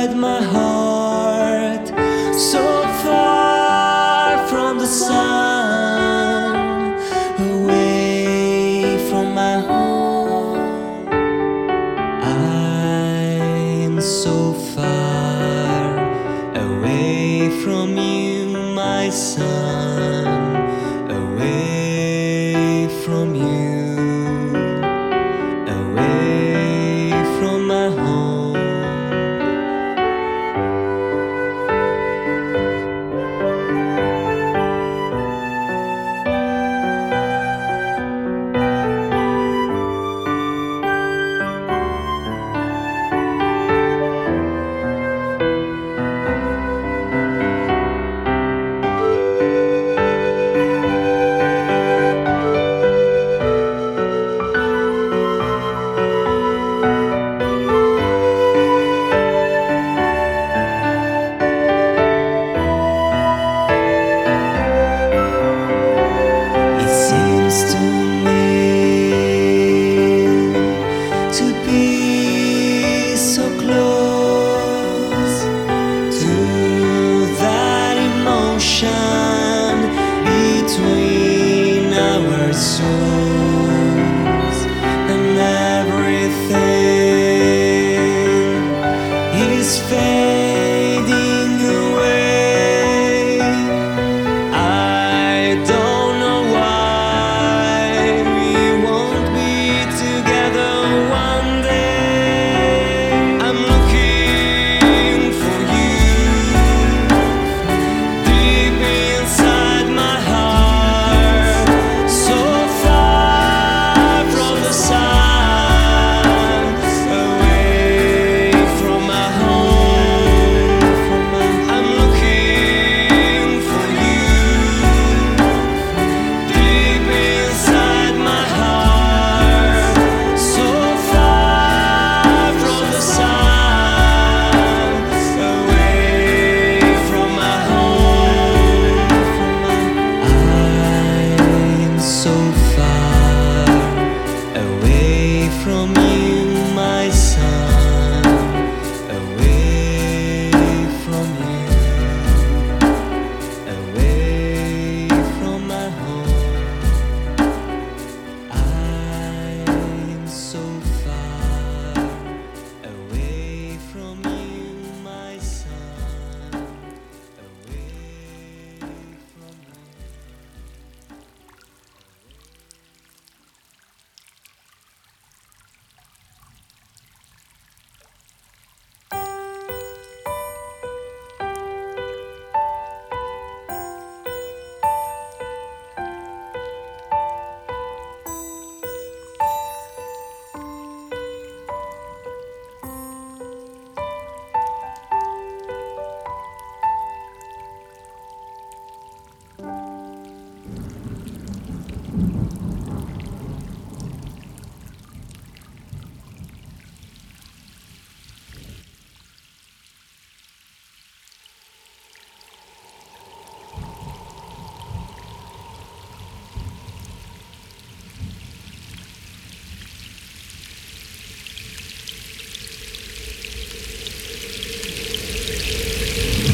inside my heart, so far from the sun, away from my home. I'm so far away from you, my son, away from you, away from my home. Between our souls, and everything is fading away. I don't know why we won't be together one day. I'm looking for you deep inside my heart, so far from the sun, away from my home. I'm looking for you deep inside my heart, so far from the sun, away from my home. I'm so far away from you, my son, away from you, away from my home. I'm so far away from you, my son, away from you.